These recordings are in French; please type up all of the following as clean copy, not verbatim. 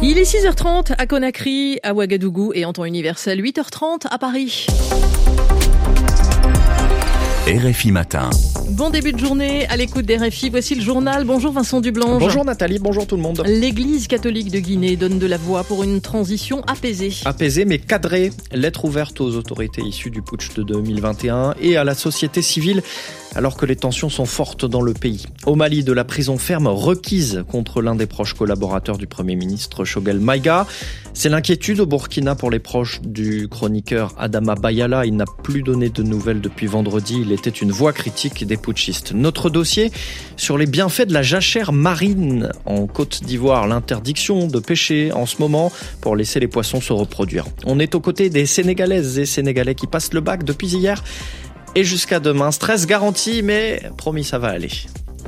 Il est 6h30 à Conakry, à Ouagadougou et en temps universel 8h30 à Paris. RFI Matin. Bon début de journée à l'écoute d'RFI. Voici le journal. Bonjour Vincent Dublange. Bonjour Nathalie, bonjour tout le monde. L'Église catholique de Guinée donne de la voix pour une transition apaisée. Apaisée mais cadrée. Lettre ouverte aux autorités issues du putsch de 2021 et à la société civile alors que les tensions sont fortes dans le pays. Au Mali, de la prison ferme requise contre l'un des proches collaborateurs du Premier ministre Choguel Maïga. C'est l'inquiétude au Burkina pour les proches du chroniqueur Adama Bayala. Il n'a plus donné de nouvelles depuis vendredi. Il était une voix critique des putschistes. Notre dossier sur les bienfaits de la jachère marine en Côte d'Ivoire. L'interdiction de pêcher en ce moment pour laisser les poissons se reproduire. On est aux côtés des Sénégalaises et Sénégalais qui passent le bac depuis hier et jusqu'à demain. Stress garanti, mais promis, ça va aller.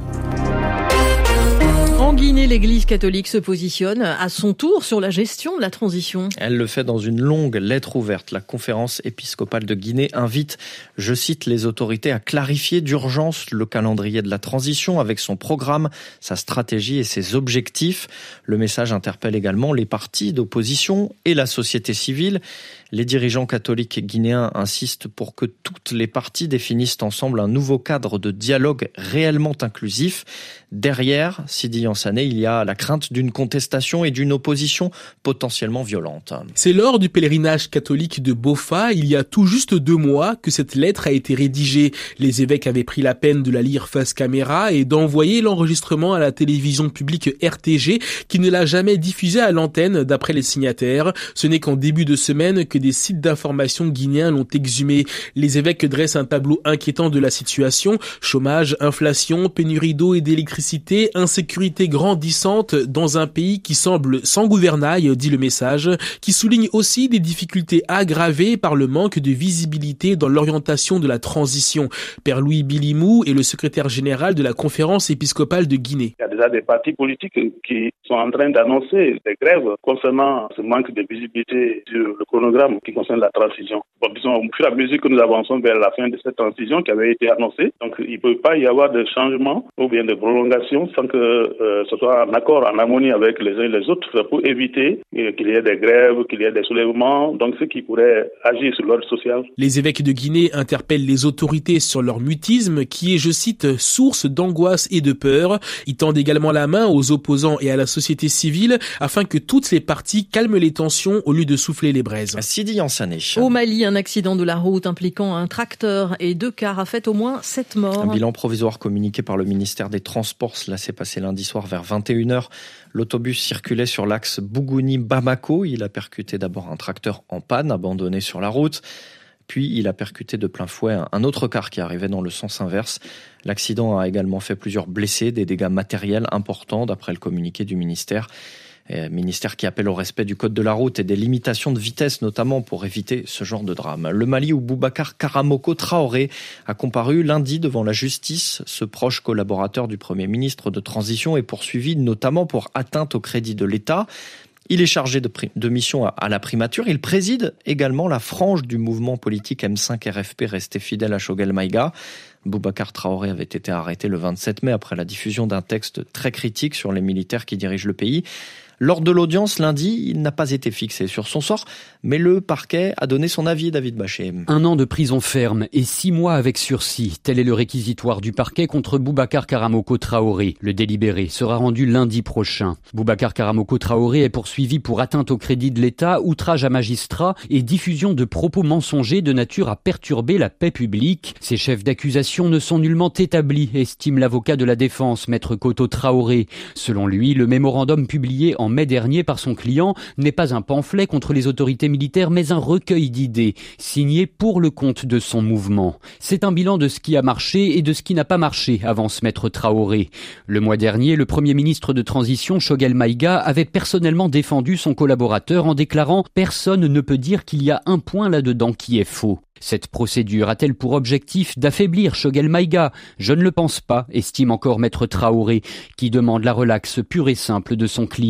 En Guinée, l'Église catholique se positionne à son tour sur la gestion de la transition. Elle le fait dans une longue lettre ouverte. La conférence épiscopale de Guinée invite, je cite, les autorités à clarifier d'urgence le calendrier de la transition avec son programme, sa stratégie et ses objectifs. Le message interpelle également les partis d'opposition et la société civile. Les dirigeants catholiques guinéens insistent pour que toutes les parties définissent ensemble un nouveau cadre de dialogue réellement inclusif. Derrière, Sidi Yansane, il y a la crainte d'une contestation et d'une opposition potentiellement violente. C'est lors du pèlerinage catholique de Bofa, il y a tout juste 2 mois, que cette lettre a été rédigée. Les évêques avaient pris la peine de la lire face caméra et d'envoyer l'enregistrement à la télévision publique RTG, qui ne l'a jamais diffusée à l'antenne d'après les signataires. Ce n'est qu'en début de semaine que des sites d'information guinéens l'ont exhumé. Les évêques dressent un tableau inquiétant de la situation. Chômage, inflation, pénurie d'eau et d'électricité, insécurité grandissante dans un pays qui semble sans gouvernail, dit le message, qui souligne aussi des difficultés aggravées par le manque de visibilité dans l'orientation de la transition. Père Louis Bilimou est le secrétaire général de la conférence épiscopale de Guinée. Il y a déjà des partis politiques qui sont en train d'annoncer des grèves concernant ce manque de visibilité sur le chronogramme qui concerne la transition. Bon, disons, au fur et à mesure que nous avançons vers la fin de cette transition qui avait été annoncée, donc il ne peut pas y avoir de changement ou bien de prolongation sans que ce soit en accord, en harmonie avec les uns et les autres pour éviter qu'il y ait des grèves, qu'il y ait des soulèvements, donc ce qui pourrait agir sur l'ordre social. Les évêques de Guinée interpellent les autorités sur leur mutisme qui est, je cite, source d'angoisse et de peur. Ils tendent également la main aux opposants et à la société civile afin que toutes les parties calment les tensions au lieu de souffler les braises. Sidi Yansane. Au Mali, un accident de la route impliquant un tracteur et 2 cars a fait au moins 7 morts. Un bilan provisoire communiqué par le ministère des Transports. Cela s'est passé lundi soir vers 21h. L'autobus circulait sur l'axe Bougouni-Bamako. Il a percuté d'abord un tracteur en panne abandonné sur la route. Puis il a percuté de plein fouet un autre car qui arrivait dans le sens inverse. L'accident a également fait plusieurs blessés, des dégâts matériels importants d'après le communiqué du ministère. Ministère qui appelle au respect du code de la route et des limitations de vitesse notamment pour éviter ce genre de drame. Le Mali où Boubacar Karamoko Traoré a comparu lundi devant la justice. Ce proche collaborateur du Premier ministre de transition est poursuivi notamment pour atteinte au crédit de l'État. Il est chargé de mission à la primature. Il préside également la frange du mouvement politique M5 RFP resté fidèle à Choguel Maïga. Boubacar Traoré avait été arrêté le 27 mai après la diffusion d'un texte très critique sur les militaires qui dirigent le pays. Lors de l'audience lundi, il n'a pas été fixé sur son sort, mais le parquet a donné son avis, David Bachet. 1 an de prison ferme et 6 mois avec sursis. Tel est le réquisitoire du parquet contre Boubacar Karamoko Traoré. Le délibéré sera rendu lundi prochain. Boubacar Karamoko Traoré est poursuivi pour atteinte au crédit de l'État, outrage à magistrat et diffusion de propos mensongers de nature à perturber la paix publique. Ces chefs d'accusation ne sont nullement établis, estime l'avocat de la défense, maître Koto Traoré. Selon lui, le mémorandum publié en mai dernier par son client n'est pas un pamphlet contre les autorités militaires mais un recueil d'idées signé pour le compte de son mouvement. C'est un bilan de ce qui a marché et de ce qui n'a pas marché, avance maître Traoré. Le mois dernier, le Premier ministre de transition Choguel Maïga avait personnellement défendu son collaborateur en déclarant « Personne ne peut dire qu'il y a un point là-dedans qui est faux ». Cette procédure a-t-elle pour objectif d'affaiblir Choguel Maïga ? Je ne le pense pas, estime encore maître Traoré, qui demande la relaxe pure et simple de son client.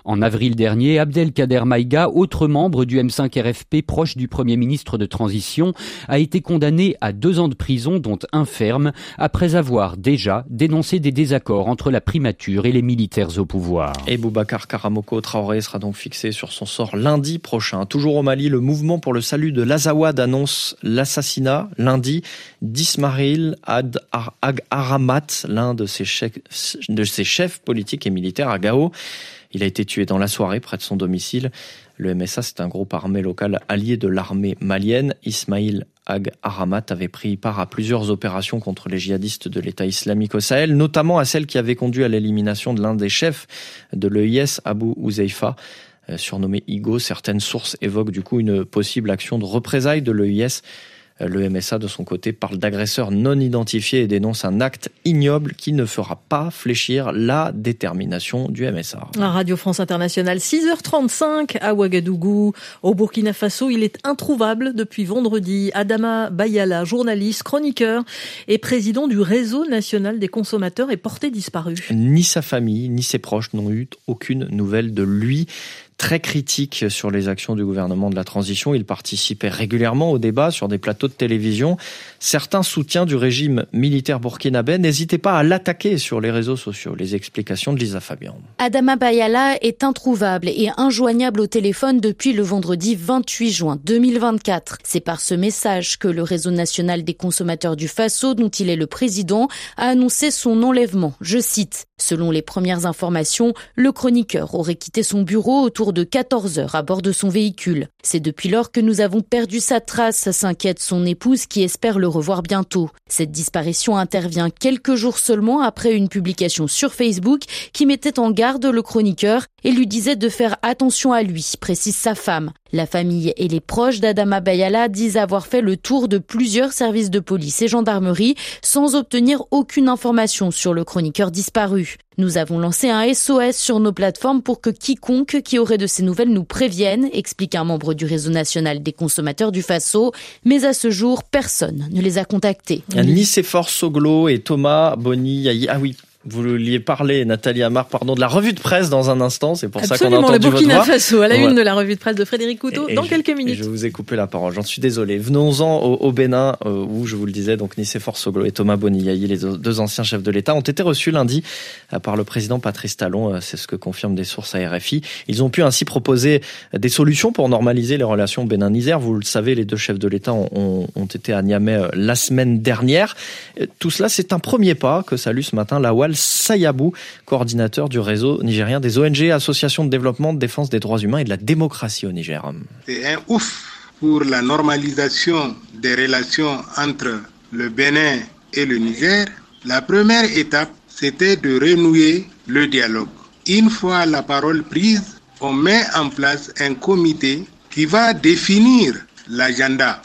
En avril dernier, Abdelkader Maïga, autre membre du M5 RFP proche du Premier ministre de transition, a été condamné à 2 ans de prison, dont 1 ferme, après avoir déjà dénoncé des désaccords entre la primature et les militaires au pouvoir. Et Boubacar Karamoko Traoré sera donc fixé sur son sort lundi prochain. Toujours au Mali, le mouvement pour le salut de l'Azawad annonce l'assassinat lundi d'Ismail Ag Aramat, l'un de ses chefs politiques et militaires à Gao. Il a été tué dans la soirée près de son domicile. Le MSA, c'est un groupe armé local allié de l'armée malienne. Ismail Ag Aramat avait pris part à plusieurs opérations contre les djihadistes de l'État islamique au Sahel, notamment à celle qui avait conduit à l'élimination de l'un des chefs de l'EIS, Abu Huzaifa, surnommé Igo. Certaines sources évoquent du coup une possible action de représailles de l'EIS. Le MSA, de son côté, parle d'agresseurs non identifiés et dénonce un acte ignoble qui ne fera pas fléchir la détermination du MSA. Radio France Internationale, 6h35 à Ouagadougou. Au Burkina Faso, il est introuvable depuis vendredi. Adama Bayala, journaliste, chroniqueur et président du Réseau national des consommateurs, est porté disparu. Ni sa famille, ni ses proches n'ont eu aucune nouvelle de lui. Très critique sur les actions du gouvernement de la transition. Il participait régulièrement au débat sur des plateaux de télévision. Certains soutiens du régime militaire burkinabé n'hésitaient pas à l'attaquer sur les réseaux sociaux. Les explications de Lisa Fabian. Adama Bayala est introuvable et injoignable au téléphone depuis le vendredi 28 juin 2024. C'est par ce message que le Réseau national des consommateurs du Faso, dont il est le président, a annoncé son enlèvement. Je cite: « Selon les premières informations, le chroniqueur aurait quitté son bureau autour de 14 heures à bord de son véhicule. C'est depuis lors que nous avons perdu sa trace », s'inquiète son épouse qui espère le revoir bientôt. Cette disparition intervient quelques jours seulement après une publication sur Facebook qui mettait en garde le chroniqueur et lui disait de faire attention à lui, précise sa femme. La famille et les proches d'Adama Bayala disent avoir fait le tour de plusieurs services de police et gendarmerie sans obtenir aucune information sur le chroniqueur disparu. Nous avons lancé un SOS sur nos plateformes pour que quiconque qui aurait de ces nouvelles nous prévienne, explique un membre du Réseau national des consommateurs du Faso. Mais à ce jour, personne ne les a contactés. Nicéphore Soglo et Thomas Boni. Ah oui. Vous vouliez parler, Nathalie Amar, de la revue de presse dans un instant. C'est pour ça qu'on a entendu votre voix. Le Burkina Faso, à la une de la revue de presse de Frédéric Couteau, dans quelques minutes. Je vous ai coupé la parole, j'en suis désolé. Venons-en au Bénin, où, je vous le disais, donc Nicéphore Soglo et Thomas Boniayi, les 2 anciens chefs de l'État, ont été reçus lundi par le président Patrice Talon. C'est ce que confirment des sources à RFI. Ils ont pu ainsi proposer des solutions pour normaliser les relations Bénin-Niger. Vous le savez, les 2 chefs de l'État ont été à Niamey la semaine dernière. Tout cela, c'est un premier pas que salue ce matin Lawal Sayabou, coordinateur du réseau nigérien des ONG, associations de développement, de défense des droits humains et de la démocratie au Niger. C'est un ouf pour la normalisation des relations entre le Bénin et le Niger. La première étape, c'était de renouer le dialogue. Une fois la parole prise, on met en place un comité qui va définir l'agenda.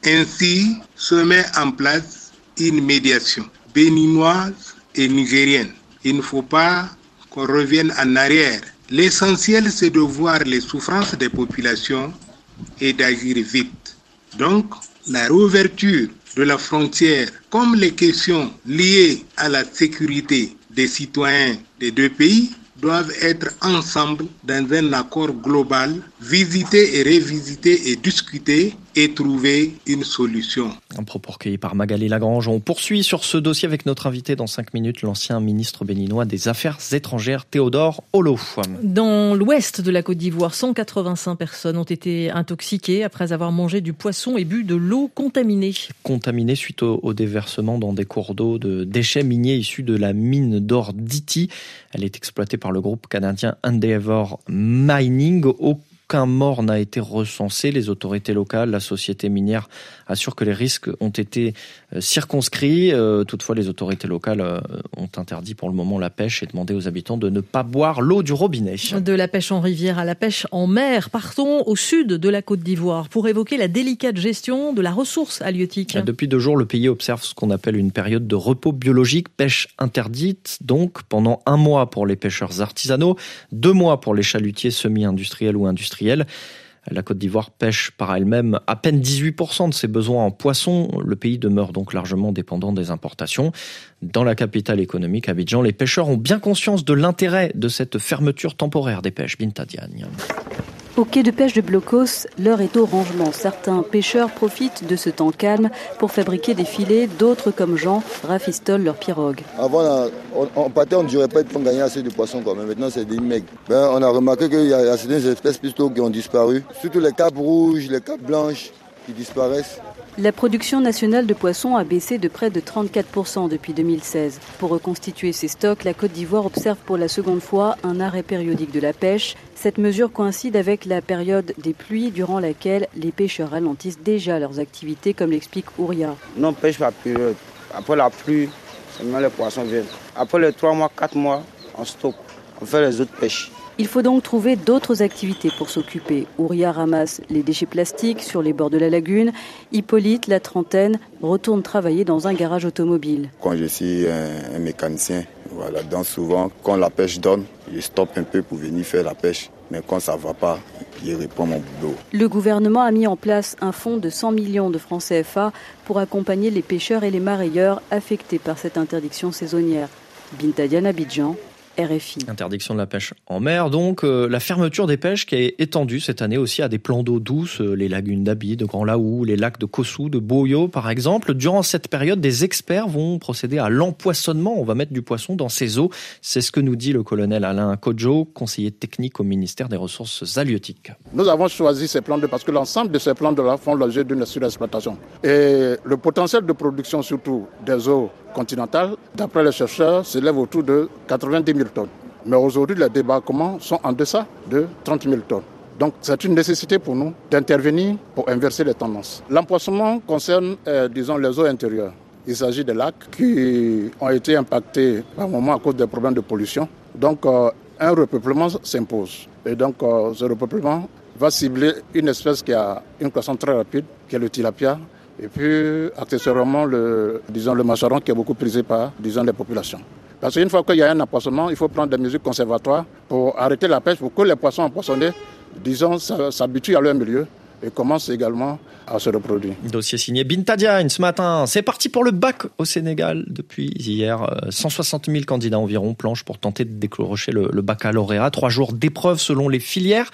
Ainsi se met en place une médiation béninoise et nigérienne. Il ne faut pas qu'on revienne en arrière. L'essentiel, c'est de voir les souffrances des populations et d'agir vite. Donc, la réouverture de la frontière, comme les questions liées à la sécurité des citoyens des 2 pays, doivent être ensemble dans un accord global, visiter et révisiter et discuter et trouver une solution. Un propos recueilli par Magali Lagrange. On poursuit sur ce dossier avec notre invité dans 5 minutes, l'ancien ministre béninois des Affaires étrangères, Théodore Olo. Dans l'ouest de la Côte d'Ivoire, 185 personnes ont été intoxiquées après avoir mangé du poisson et bu de l'eau contaminée. Contaminée suite au déversement dans des cours d'eau de déchets miniers issus de la mine d'or d'Iti. Elle est exploitée par le groupe canadien Endeavour Mining. Aucun mort n'a été recensé. Les autorités locales, la société minière assurent que les risques ont été circonscrits. Toutefois, les autorités locales ont interdit pour le moment la pêche et demandé aux habitants de ne pas boire l'eau du robinet. De la pêche en rivière à la pêche en mer, partons au sud de la Côte d'Ivoire pour évoquer la délicate gestion de la ressource halieutique. Depuis 2 jours, le pays observe ce qu'on appelle une période de repos biologique, pêche interdite, donc pendant 1 mois pour les pêcheurs artisanaux, 2 mois pour les chalutiers semi-industriels ou industriels. La Côte d'Ivoire pêche par elle-même à peine 18% de ses besoins en poissons. Le pays demeure donc largement dépendant des importations. Dans la capitale économique, Abidjan, les pêcheurs ont bien conscience de l'intérêt de cette fermeture temporaire des pêches. Binta Diagne. Au quai de pêche de Blocos, l'heure est au rangement. Certains pêcheurs profitent de ce temps calme pour fabriquer des filets. D'autres, comme Jean, rafistolent leurs pirogues. Avant, on partait, on ne durait pas pour gagner assez de poissons. Maintenant, c'est des mecs. On a remarqué qu'il y a certaines espèces plutôt qui ont disparu. Surtout les capes rouges, les capes blanches qui disparaissent. La production nationale de poissons a baissé de près de 34% depuis 2016. Pour reconstituer ses stocks, la Côte d'Ivoire observe pour la seconde fois un arrêt périodique de la pêche. Cette mesure coïncide avec la période des pluies durant laquelle les pêcheurs ralentissent déjà leurs activités, comme l'explique Ouria. Non, on pêche par période. Après la pluie, seulement les poissons viennent. Après les 3 mois, 4 mois, on stocke. On fait les autres pêches. Il faut donc trouver d'autres activités pour s'occuper. Ouria ramasse les déchets plastiques sur les bords de la lagune. Hippolyte, la trentaine, retourne travailler dans un garage automobile. Quand je suis un mécanicien, donc souvent, quand la pêche donne, je stoppe un peu pour venir faire la pêche. Mais quand ça ne va pas, je reprends mon boulot. Le gouvernement a mis en place un fonds de 100 millions de francs CFA pour accompagner les pêcheurs et les marailleurs affectés par cette interdiction saisonnière. Binta Diagne, Abidjan. RFI. Interdiction de la pêche en mer, donc la fermeture des pêches qui est étendue cette année aussi à des plans d'eau douce, les lagunes d'Abi, de Grand Laou, les lacs de Kossou, de Boyo par exemple. Durant cette période, des experts vont procéder à l'empoisonnement. On va mettre du poisson dans ces eaux. C'est ce que nous dit le colonel Alain Kodjo, conseiller technique au ministère des Ressources halieutiques. Nous avons choisi ces plans d'eau parce que l'ensemble de ces plans d'eau font l'objet d'une surexploitation. Et le potentiel de production surtout des eaux continentales, d'après les chercheurs, s'élève autour de 90 000 tonnes. Mais aujourd'hui, les débarquements sont en deçà de 30 000 tonnes. Donc c'est une nécessité pour nous d'intervenir pour inverser les tendances. L'empoisonnement concerne, les eaux intérieures. Il s'agit de lacs qui ont été impactés par moment à cause des problèmes de pollution. Donc un repeuplement s'impose. Et donc ce repeuplement va cibler une espèce qui a une croissance très rapide, qui est le tilapia. Et puis, accessoirement, le macharon qui est beaucoup prisé par, les populations. Parce qu'une fois qu'il y a un empoisonnement, il faut prendre des mesures conservatoires pour arrêter la pêche, pour que les poissons empoisonnés, s'habituent à leur milieu et commencent également à se reproduire. Dossier signé Binta Diagne ce matin. C'est parti pour le bac au Sénégal depuis hier. 160 000 candidats environ planchent pour tenter de décrocher le baccalauréat. 3 jours d'épreuves selon les filières.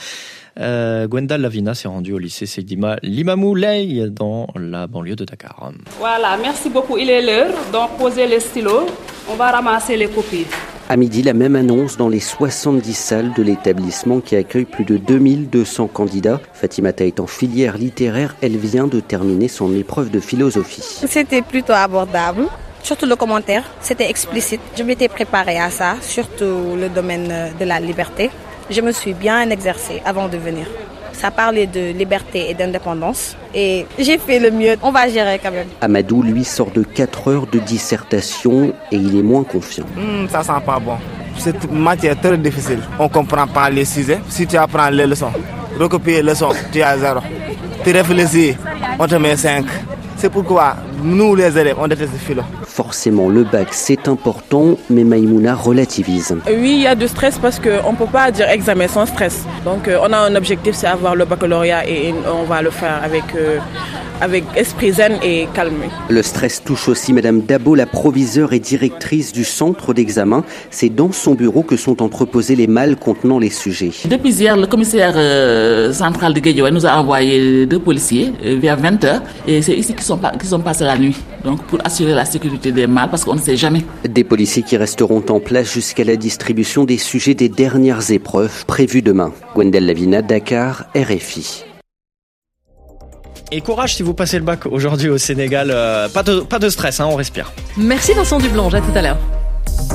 Gwendal Lavina s'est rendue au lycée Seydima Limamou Lay dans la banlieue de Dakar. Voilà, merci beaucoup. Il est l'heure. Donc, posez les stylos. On va ramasser les copies. À midi, la même annonce dans les 70 salles de l'établissement qui accueille plus de 2200 candidats. Fatimata est en filière littéraire. Elle vient de terminer son épreuve de philosophie. C'était plutôt abordable. Surtout le commentaire, c'était explicite. Je m'étais préparée à ça, surtout le domaine de la liberté. Je me suis bien exercée avant de venir. Ça parlait de liberté et d'indépendance et j'ai fait le mieux. On va gérer quand même. Amadou, lui, sort de 4 heures de dissertation et il est moins confiant. Ça sent pas bon. Cette matière est très difficile. On comprend pas les sujets. Si tu apprends les leçons, recopier les leçons, tu as 0. Tu réfléchis, on te met 5. C'est pourquoi nous, les élèves, on déteste ce philo. Forcément, le bac, c'est important, mais Maïmouna relativise. Oui, il y a du stress parce qu'on ne peut pas dire examen sans stress. Donc, on a un objectif, c'est avoir le baccalauréat et on va le faire avec esprit zen et calme. Le stress touche aussi Madame Dabo, la proviseure et directrice du centre d'examen. C'est dans son bureau que sont entreposés les malles contenant les sujets. Depuis hier, le commissaire central de Guédiawaye nous a envoyé 2 policiers vers 20h. Et c'est ici qu'ils sont passés la nuit. Donc pour assurer la sécurité des malles, parce qu'on ne sait jamais. Des policiers qui resteront en place jusqu'à la distribution des sujets des dernières épreuves prévues demain. Gwendal Lavina, Dakar, RFI. Et courage si vous passez le bac aujourd'hui au Sénégal. Pas de stress, on respire. Merci Vincent Dublange, à tout à l'heure.